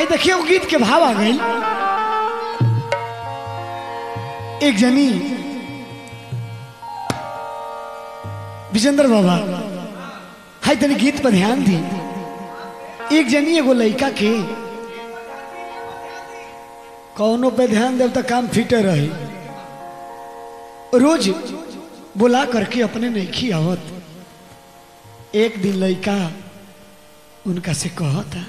है देखिए वो गीत के भाव आ गई। एक जनी विजेंद्र बाबा है तेरे गीत पर ध्यान दी। एक जनी एगो लड़का के कौनों पे ध्यान दे तो काम फिटे रही। रोज बुला करके अपने नहीं आवत। एक दिन लड़का उनका से कहता,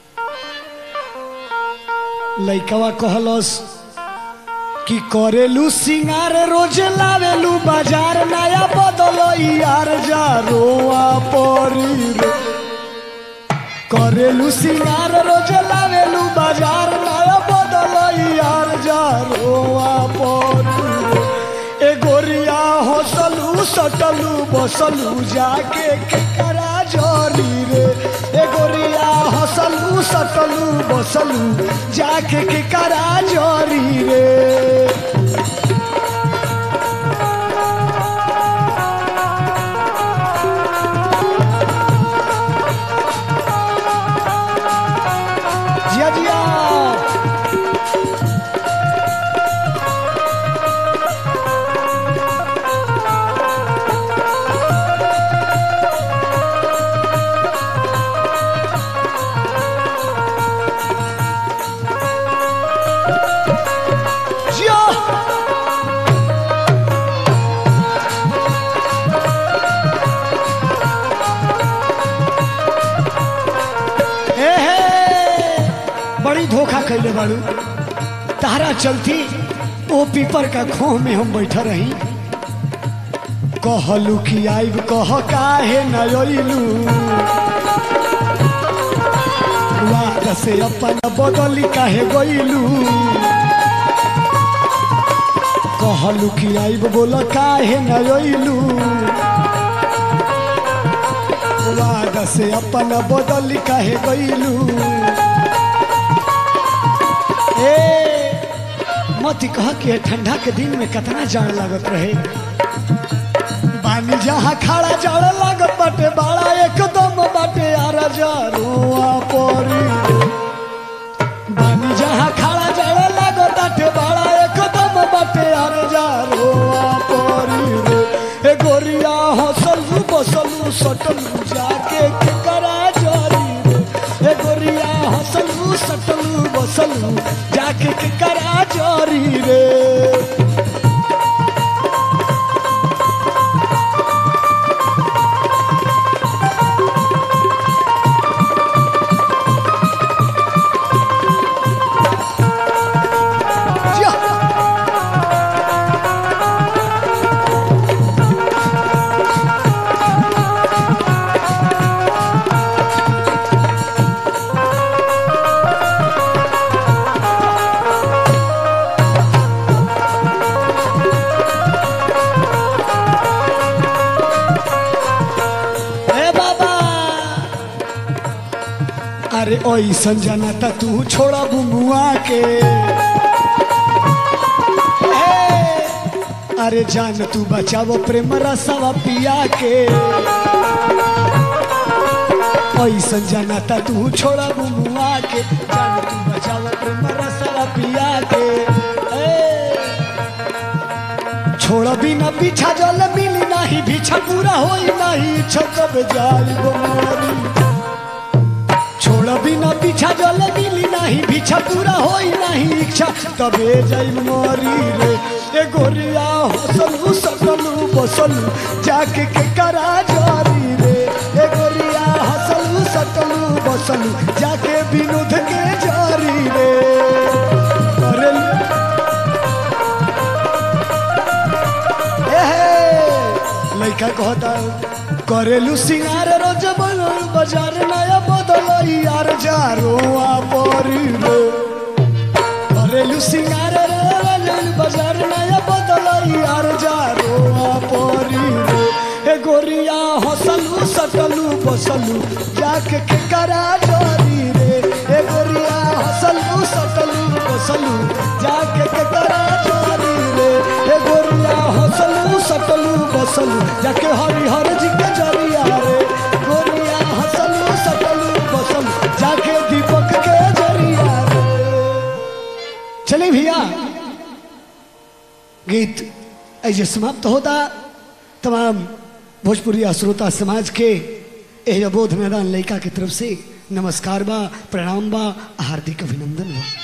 लड़कवा कहलस कि करेलू सिंगार रोज लावेलू बाजार नया बदलो यार जा रोआ परी रे। करेलू सिंगार रोज लावेलू बाजार नया बदलो यार जा रोआ परी रे। ए गोरिया हंसलू सटलू बसलू जाके केकरा जोरी रे। ए गोरिया हंसलू सटलू बसलू जाके केकरा जोरी रे। जिया जिया धोखा कैले बाड़ू तारा चलती ओ पीपर का खोह में हम बैठा रही। कहलू कि आइब कह काहे न अइलू वाद से अपन बदली काहे गइलू। कहलू कि आइब बोल काहे न अइलू वाद से अपन बदली काहे गइलू। मत कह के ठंडा के दिन में कितना जाड़ लागत रहे। पानी जहाँ खड़ा जाड़ लागत बाटे बड़ा एकदम बाटे आरा जारुआ परी। पानी जहाँ खड़ा जाड़ लागत बाटे बड़ा एकदम बाटे आरा जारुआ परी रे। ए गोरिया हंसलू बसलू सटलू जाके केकरा जोरी रे। ए गोरिया हंसलू सटलू बसलू जाके केकरा जोरी रे। अरे ओइसन जाना था तू छोड़ा बुमुआ के। अरे जान तू बचावो प्रेम रसवा पिया के। ओइसन जाना था तू छोड़ा बुमुआ के। जान तू बचावो प्रेम रसवा पिया के। छोड़ा बिना पीछा जल मिली नहीं पीछा पूरा होई नहीं छकब जाई गोरी। छोड़ा बिना पीछा जल मिली नहीं पीछा पूरा होई नहीं इच्छा तबे जाई मोरी रे। ए गोरिया हंसलू सटलू बसलू जाके केकरा जोरी रे। ए गोरिया हंसलू सटलू बसलू जाके विनोद के जोरी रे। लड़का कहता करेलू सिंगार रोज बाजार नया बदल यार जारुआ परी रे। करेलू सिंगार बाजार नया बदल यार जारुआ परी रे। ए गोरिया हंसलू सटलू बसलू जाके केकरा जोरी रे। ए गोरिया हंसलू सटलू बसलू जाके केकरा जोरी रे। ए गोरिया हंसलू सटलू बसलू जाके हरिहर जी के जरिया रे। गोरिया हंसलू सटलू बसलू जाके दीपक के जरिया चले भैया गीत ऐसे समाप्त होता। तमाम भोजपुरी श्रोता समाज के यह बोध मैदान लड़का की तरफ से नमस्कार बा, प्रणाम बा, हार्दिक अभिनंदन बा।